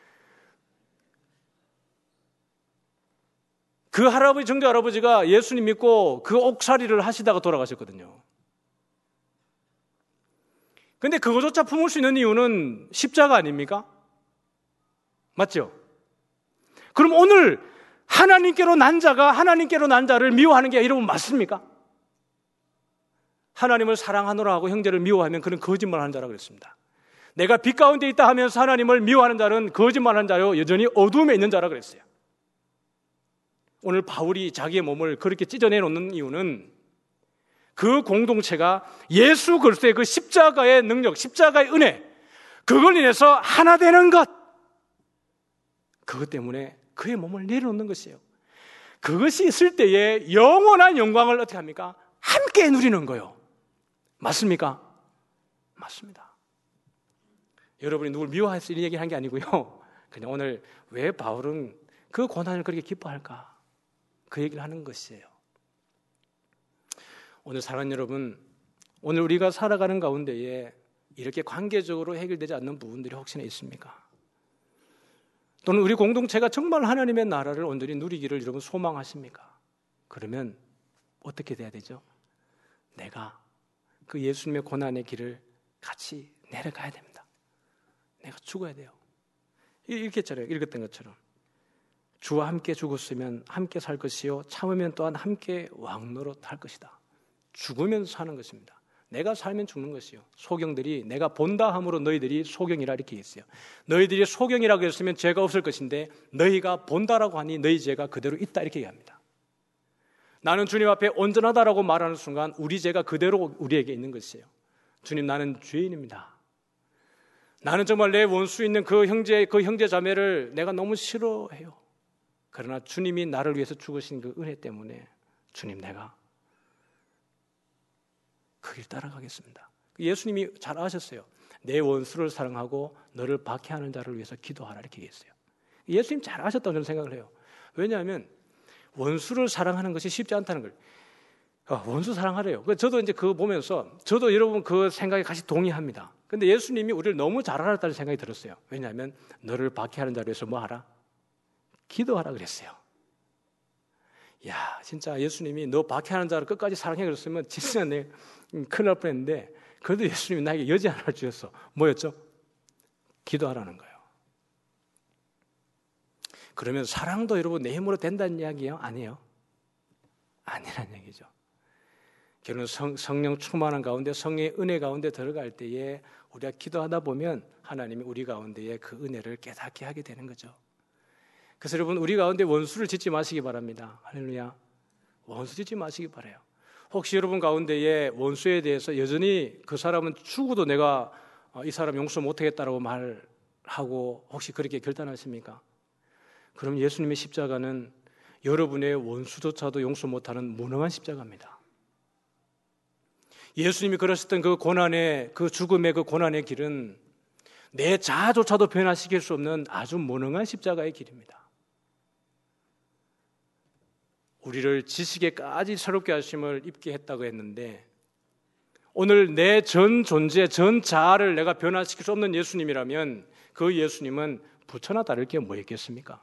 그 할아버지 정조 할아버지가 예수님 믿고 그 옥살이를 하시다가 돌아가셨거든요. 근데 그거조차 품을 수 있는 이유는 십자가 아닙니까? 맞죠? 그럼 오늘 하나님께로 난 자가 하나님께로 난 자를 미워하는 게 여러분 맞습니까? 하나님을 사랑하노라 하고 형제를 미워하면 그는 거짓말하는 자라고 그랬습니다. 내가 빛 가운데 있다 하면서 하나님을 미워하는 자는 거짓말하는 자요 여전히 어둠에 있는 자라고 그랬어요. 오늘 바울이 자기의 몸을 그렇게 찢어내놓는 이유는 그 공동체가 예수 그리스도의 그 십자가의 능력, 십자가의 은혜, 그걸 인해서 하나 되는 것, 그것 때문에 그의 몸을 내려놓는 것이에요. 그것이 있을 때에 영원한 영광을 어떻게 합니까? 함께 누리는 거예요. 맞습니까? 맞습니다. 여러분이 누굴 미워해서 이 얘기를 한 게 아니고요. 그냥 오늘 왜 바울은 그 고난을 그렇게 기뻐할까? 그 얘기를 하는 것이에요. 오늘 사랑하는 여러분, 오늘 우리가 살아가는 가운데에 이렇게 관계적으로 해결되지 않는 부분들이 혹시나 있습니까? 또는 우리 공동체가 정말 하나님의 나라를 온전히 누리기를 여러분 소망하십니까? 그러면 어떻게 돼야 되죠? 내가 그 예수님의 고난의 길을 같이 내려가야 됩니다. 내가 죽어야 돼요. 이렇게 했잖아요. 읽었던 것처럼. 주와 함께 죽었으면 함께 살 것이요 참으면 또한 함께 왕노릇할 것이다. 죽으면 사는 것입니다. 내가 살면 죽는 것이요. 소경들이 내가 본다 함으로 너희들이 소경이라 이렇게 했어요. 너희들이 소경이라고 했으면 죄가 없을 것인데 너희가 본다라고 하니 너희 죄가 그대로 있다 이렇게 얘기합니다. 나는 주님 앞에 온전하다라고 말하는 순간 우리 죄가 그대로 우리에게 있는 것이에요. 주님, 나는 죄인입니다. 나는 정말 내 원수 있는 그 형제, 그 형제 자매를 내가 너무 싫어해요. 그러나 주님이 나를 위해서 죽으신 그 은혜 때문에 주님, 내가 그 길 따라가겠습니다. 예수님이 잘 아셨어요. 내 원수를 사랑하고 너를 박해하는 자를 위해서 기도하라 이렇게 얘기했어요. 예수님 잘 아셨다고 저는 생각을 해요. 왜냐하면 원수를 사랑하는 것이 쉽지 않다는 걸. 어, 원수 사랑하래요. 저도 이제 그거 보면서 저도 여러분 그 생각에 같이 동의합니다. 근데 예수님이 우리를 너무 잘 알았다는 생각이 들었어요. 왜냐하면 너를 박해하는 자를 위해서 뭐 하라? 기도하라 그랬어요. 야, 진짜 예수님이 너 박해하는 자를 끝까지 사랑해 그랬으면 진짜 내 큰일 날 뻔했는데 그래도 예수님이 나에게 여지 하나를 주셨어. 뭐였죠? 기도하라는 거예요. 그러면 사랑도 여러분 내 힘으로 된다는 이야기예요? 아니에요. 아니란 얘기죠. 결국 성, 성령 충만한 가운데 성령의 은혜 가운데 들어갈 때에 우리가 기도하다 보면 하나님이 우리 가운데에 그 은혜를 깨닫게 하게 되는 거죠. 그래서 여러분 우리 가운데 원수를 짓지 마시기 바랍니다. 할렐루야. 원수 짓지 마시기 바라요. 혹시 여러분 가운데에 원수에 대해서 여전히 그 사람은 죽어도 내가 이 사람 용서 못하겠다라고 말하고 혹시 그렇게 결단하십니까? 그럼 예수님의 십자가는 여러분의 원수조차도 용서 못하는 무능한 십자가입니다. 예수님이 걸으셨던 그 고난의 그 죽음의 그 고난의 길은 내 자아조차도 변화시킬 수 없는 아주 무능한 십자가의 길입니다. 우리를 지식에까지 새롭게 하심을 입게 했다고 했는데 오늘 내 전 존재, 전 자아를 내가 변화시킬 수 없는 예수님이라면 그 예수님은 부처나 다를 게 뭐 있겠습니까?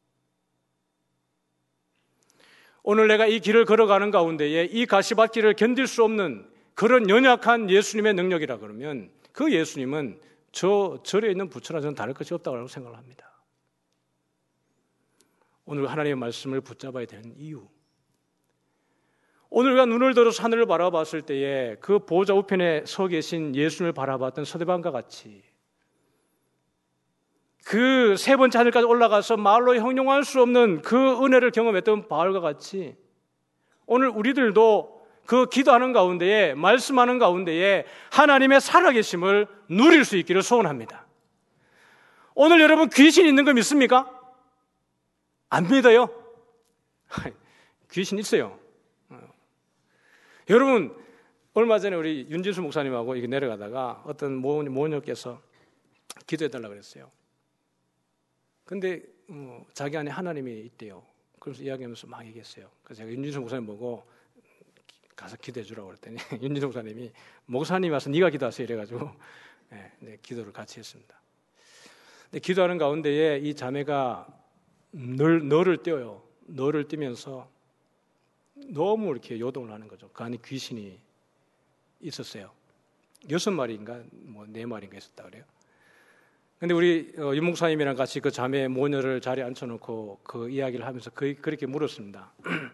오늘 내가 이 길을 걸어가는 가운데에 이 가시밭길을 견딜 수 없는 그런 연약한 예수님의 능력이라 그러면 그 예수님은 저 절에 있는 부처나 저는 다를 것이 없다고 생각을 합니다. 오늘 하나님의 말씀을 붙잡아야 되는 이유, 오늘 우리가 눈을 들어서 하늘을 바라봤을 때에 그 보좌 우편에 서 계신 예수님을 바라봤던 서대반과 같이 그 세 번째 하늘까지 올라가서 말로 형용할 수 없는 그 은혜를 경험했던 바울과 같이 오늘 우리들도 그 기도하는 가운데에 말씀하는 가운데에 하나님의 살아계심을 누릴 수 있기를 소원합니다. 오늘 여러분 귀신 있는 거 믿습니까? 안 믿어요? 귀신 있어요. 여러분 얼마 전에 우리 윤진수 목사님하고 이렇게 내려가다가 어떤 모녀께서 기도해달라고 그랬어요. 근데 어, 자기 안에 하나님이 있대요. 그래서 이야기하면서 막 얘기했어요. 그래서 제가 윤진수 목사님 보고 가서 기도해 주라고 그랬더니 윤진수 목사님이 목사님 와서 네가 기도하세요 이래가지고 네, 네, 기도를 같이 했습니다. 근데 기도하는 가운데에 이 자매가 널, 너를 떼어요. 너를 떼면서 너무 이렇게 요동을 하는 거죠. 그 안에 귀신이 있었어요. 여섯 마리인가 뭐 네 마리인가 있었다 그래요. 근데 우리 윤 목사님이랑 같이 그 자매 모녀를 자리에 앉혀놓고 그 이야기를 하면서 그, 그렇게 물었습니다.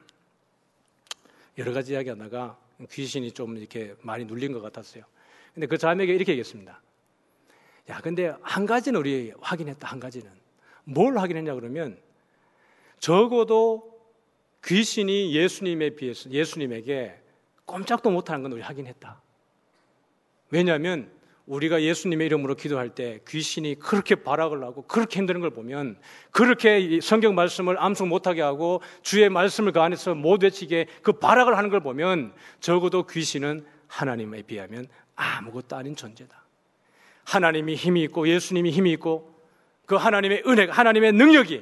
여러 가지 이야기하다가 귀신이 좀 이렇게 많이 눌린 것 같았어요. 근데 그 자매에게 이렇게 얘기했습니다. 야, 근데 한 가지는 우리 확인했다. 한 가지는 뭘 확인했냐 그러면 적어도 귀신이 예수님에 비해서 예수님에게 꼼짝도 못하는 건 우리 확인했다. 왜냐하면 우리가 예수님의 이름으로 기도할 때 귀신이 그렇게 발악을 하고 그렇게 힘드는 걸 보면 그렇게 성경 말씀을 암송 못하게 하고 주의 말씀을 그 안에서 못 외치게 그 발악을 하는 걸 보면 적어도 귀신은 하나님에 비하면 아무것도 아닌 존재다. 하나님이 힘이 있고 예수님이 힘이 있고 그 하나님의 은혜가 하나님의 능력이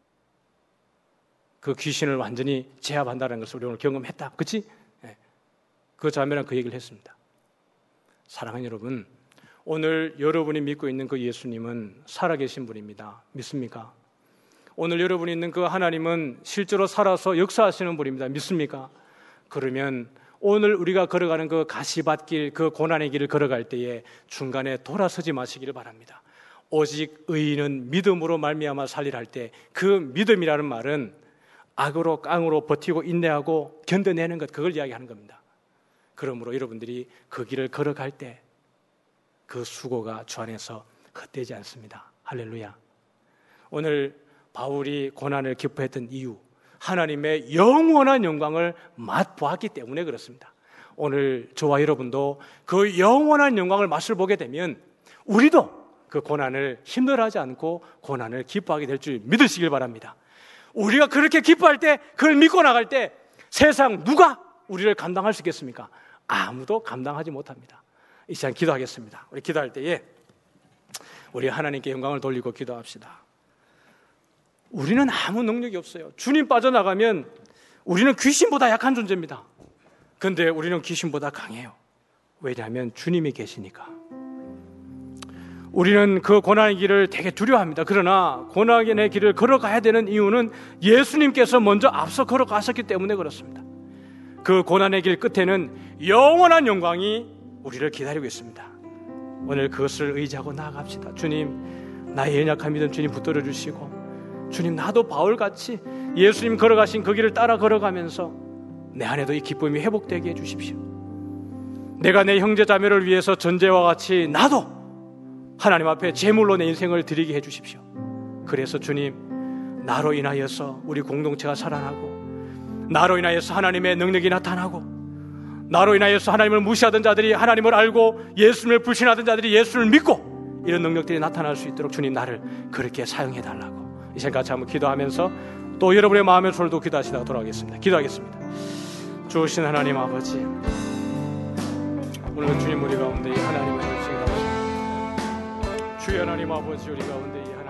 그 귀신을 완전히 제압한다는 것을 우리 오늘 경험했다. 그렇지? 네. 그 자매랑 그 얘기를 했습니다. 사랑하는 여러분, 오늘 여러분이 믿고 있는 그 예수님은 살아계신 분입니다. 믿습니까? 오늘 여러분이 있는 그 하나님은 실제로 살아서 역사하시는 분입니다. 믿습니까? 그러면 오늘 우리가 걸어가는 그 가시밭길, 그 고난의 길을 걸어갈 때에 중간에 돌아서지 마시기를 바랍니다. 오직 의인은 믿음으로 말미암아 살리라 할 때 그 믿음이라는 말은 악으로 깡으로 버티고 인내하고 견뎌내는 것, 그걸 이야기하는 겁니다. 그러므로 여러분들이 그 길을 걸어갈 때 그 수고가 주 안에서 헛되지 않습니다. 할렐루야. 오늘 바울이 고난을 기뻐했던 이유, 하나님의 영원한 영광을 맛보았기 때문에 그렇습니다. 오늘 저와 여러분도 그 영원한 영광을 맛을 보게 되면 우리도 그 고난을 힘들어하지 않고 고난을 기뻐하게 될 줄 믿으시길 바랍니다. 우리가 그렇게 기뻐할 때, 그걸 믿고 나갈 때 세상 누가 우리를 감당할 수 있겠습니까? 아무도 감당하지 못합니다. 이 시간 기도하겠습니다. 우리 기도할 때에 우리 하나님께 영광을 돌리고 기도합시다. 우리는 아무 능력이 없어요. 주님 빠져나가면 우리는 귀신보다 약한 존재입니다. 그런데 우리는 귀신보다 강해요. 왜냐하면 주님이 계시니까. 우리는 그 고난의 길을 되게 두려워합니다. 그러나 고난의 길을 걸어가야 되는 이유는 예수님께서 먼저 앞서 걸어가셨기 때문에 그렇습니다. 그 고난의 길 끝에는 영원한 영광이 우리를 기다리고 있습니다. 오늘 그것을 의지하고 나아갑시다. 주님, 나의 연약한 믿음 주님 붙들어 주시고, 주님, 나도 바울같이 예수님 걸어가신 그 길을 따라 걸어가면서 내 안에도 이 기쁨이 회복되게 해주십시오. 내가 내 형제 자매를 위해서 전제와 같이 나도 하나님 앞에 제물로 내 인생을 드리게 해주십시오. 그래서 주님, 나로 인하여서 우리 공동체가 살아나고, 나로 인하여서 하나님의 능력이 나타나고, 나로 인하여서 하나님을 무시하던 자들이 하나님을 알고 예수님을 불신하던 자들이 예수를 믿고 이런 능력들이 나타날 수 있도록 주님, 나를 그렇게 사용해달라고 이 시간 같이 한번 기도하면서 또 여러분의 마음의 소리도 기도하시다가 돌아가겠습니다. 기도하겠습니다. 주신 하나님 아버지, 오늘 주님 우리 가운데 이 하나님의 음식을 주여 하나님 아버지, 우리 가운데 이